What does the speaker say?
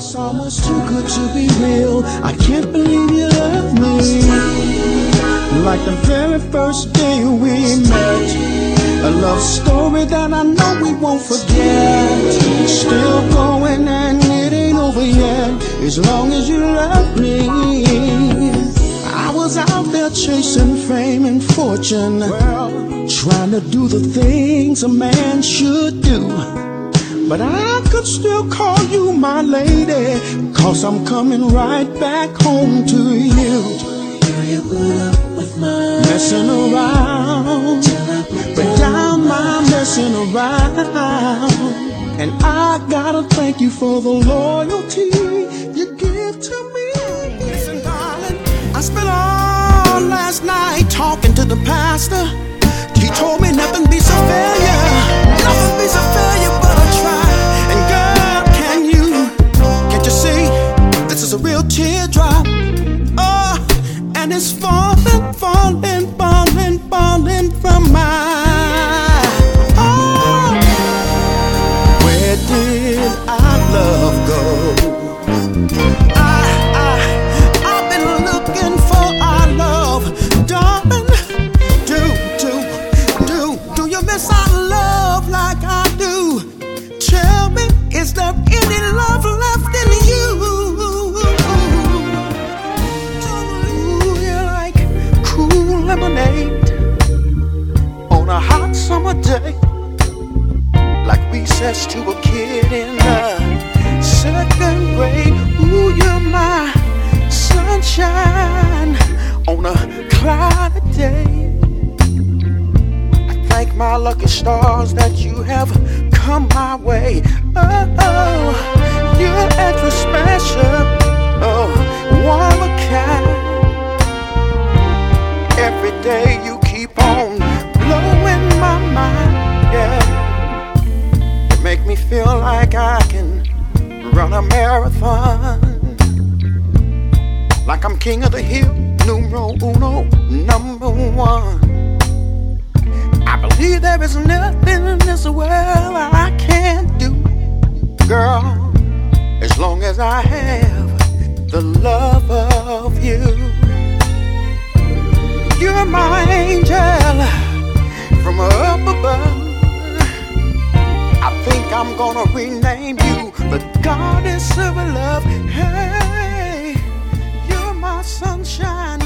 It's almost too good to be real. I can't believe you love me like the very first day we met. A love story that I know we won't forget. Still going and it ain't over yet. As long as you love me. I was out there chasing fame and fortune, trying to do the things a man should do. But I could still call you my lady, 'cause I'm coming right back home to you. You put up with my messing around, but down my messing around. And I gotta thank you for the loyalty you give to me. Listen, darling, I spent all last night talking to the pastor. He told me nothing beats a failure, nothing beats a failure but a try. And girl, can't you see, this is a real teardrop. Oh, and it's falling, falling, falling, falling from my heart. Where did our love go? I've been looking for our love, darling. Do you miss our love like I do? Tell me, is there any love left in you? Ooh, you're like cool lemonade on a hot summer day, like recess to a kid in the second grade. Ooh, you're my sunshine on a cloudy day. Thank my lucky stars that you have come my way. Oh, you're extra special. Oh, one of a kind. Every day you keep on blowing my mind. Yeah, you make me feel like I can run a marathon. Like I'm king of the hill, numero uno, number one. I believe there is nothing in this world I can't do, girl, as long as I have the love of you. You're my angel from up above. I think I'm gonna rename you the goddess of love. Hey, you're my sunshine.